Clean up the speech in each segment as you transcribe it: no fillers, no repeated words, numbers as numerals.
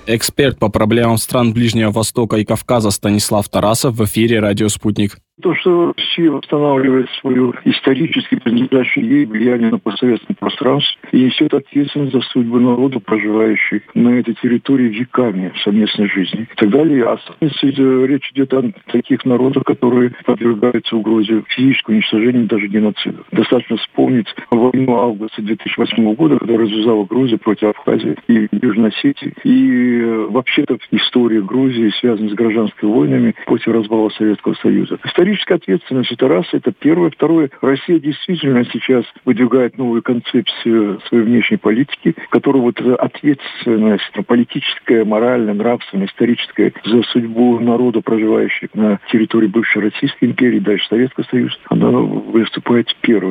Эксперт по проблемам стран Ближнего Востока и Кавказа Станислав Тарасов в эфире «Радио Спутник». То, что Россия восстанавливает свое исторически принадлежащее ей влияние на постсоветском пространстве и несет ответственность за судьбу народа, проживающих на этой территории веками совместной жизни и так далее. А речь идет о таких народах, которые подвергаются угрозе физического уничтожения, даже геноцида. Достаточно вспомнить войну августа 2008 года, когда развязала Грузия против Абхазии и Южной Осетии. И вообще-то история Грузии связана с гражданскими войнами после развала Советского Союза. Историческая ответственность — это раз, это первое. Второе, Россия действительно сейчас выдвигает новую концепцию своей внешней политики, которая ответственность политическая, моральная, нравственная, историческая за судьбу народа, проживающих на территории бывшей Российской империи, дальше Советского Союза, она выступает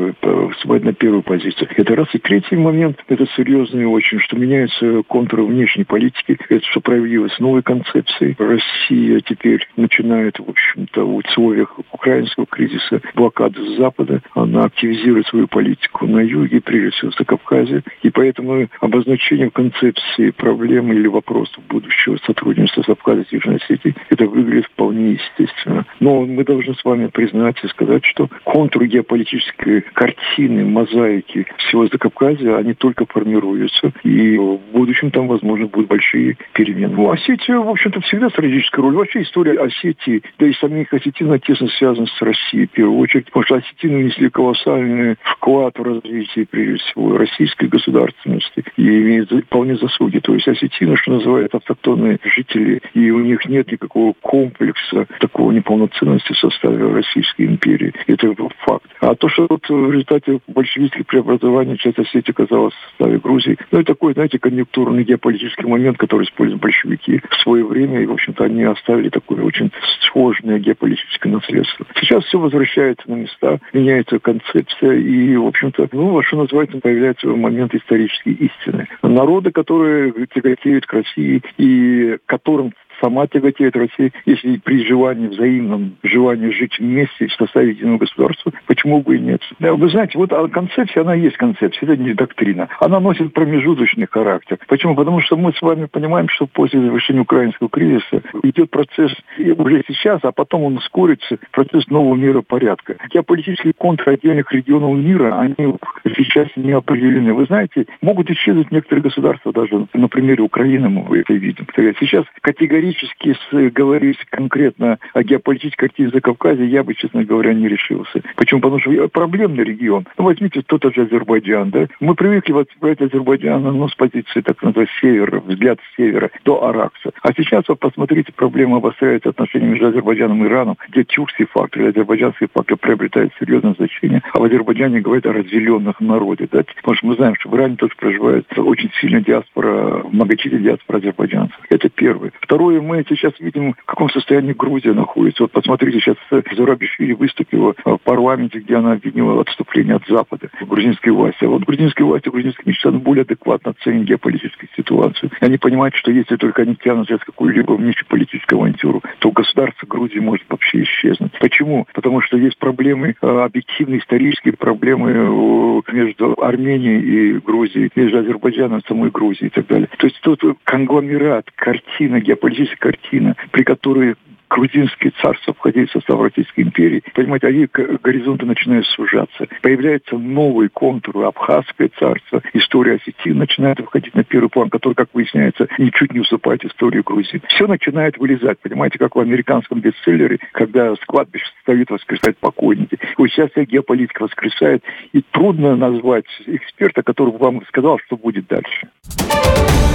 на первую позицию. Это раз. И третий момент, это серьезный очень, что меняются контуры внешней политики, это что проявилось новой концепцией. Россия теперь начинает, в общем-то, в условиях украинского кризиса, блокады с Запада, она активизирует свою политику на юге, прежде всего в Кавказе, и поэтому обозначение концепции проблемы или вопросов будущего сотрудничества с Абхазией и Южной Осетией, это выглядит вполне естественно. Но мы должны с вами признать и сказать, что контуры геополитической картины, мозаики всего Закавказья, они только формируются, и в будущем там, возможно, будут большие перемены. Осетия, в общем-то, всегда стратегическая роль. Вообще история Осетии, да и самих осетин тесно связана с Россией, в первую очередь, потому что осетины внесли колоссальный вклад в развитие, прежде всего, российской государственности и имеют вполне заслуги. То есть осетины, что называют, автохтонные жители, и у них нет никакого комплекса такого неполноценности в составе Российской империи. Это факт. А то, что в результате большевистских преобразований часть Осетии оказалась в составе Грузии, это такой, знаете, конъюнктурный геополитический момент, который используют большевики в свое время, и, в общем-то, они оставили такое очень сложное геополитическое наследство. Сейчас все возвращается на места, меняется концепция, и, в общем-то, что называется, появляется момент исторической истины. Народы, которые тяготеют к России и которым сама тяготеет Россия, если при взаимном желании жить вместе в составе единого государства, почему бы и нет? Вы знаете, концепция, она есть концепция, это не доктрина. Она носит промежуточный характер. Почему? Потому что мы с вами понимаем, что после завершения украинского кризиса идет процесс уже сейчас, а потом он ускорится, процесс нового миропорядка. Геополитические контуры отдельных регионов мира, они сейчас не определены. Вы знаете, могут исчезнуть некоторые государства, даже на примере Украины мы это видим. Сейчас категорически говорить конкретно о геополитической картине Закавказья я бы, честно говоря, не решился. Почему? Потому что проблемный регион. Возьмите тот же Азербайджан, да? Мы привыкли брать Азербайджан, с позиции, так называемого севера, взгляд с севера до Аракса. А сейчас посмотрите, проблема обостряется отношения между Азербайджаном и Ираном, где тюркский фактор или азербайджанский фактор приобретает серьезное значение, а в Азербайджане говорят о разделенных народе, да? Потому что мы знаем, что в Иране тоже проживает очень сильная диаспора, многочисленная диаспора азербайджанцев. Это первое. Второе, мы сейчас видим, в каком состоянии Грузия находится. Посмотрите, сейчас Зурабишвили выступила в парламенте, где она обвинила отступление от Запада грузинской власти. А грузинские власти, грузинские мечтаны более адекватно оценивают геополитическую ситуацию. И они понимают, что если только они тянут сейчас какую-либо внешнеполитическую авантюру, то государство Грузии может вообще исчезнуть. Почему? Потому что есть проблемы, объективные исторические проблемы между Арменией и Грузией, между Азербайджаном и самой Грузией и так далее. То есть тут конгломерат, картина, геополитическая картина, при которой грузинские царства входили в состав Российской империи, понимаете, они горизонты начинают сужаться. Появляются новые контуры, Абхазское царство, история Осетии начинает выходить на первый план, который, как выясняется, ничуть не уступает истории Грузии. Все начинает вылезать, понимаете, как в американском бестселлере, когда с кладбища стоит воскресать покойники. Вот сейчас вся геополитика воскресает, и трудно назвать эксперта, который вам сказал, что будет дальше.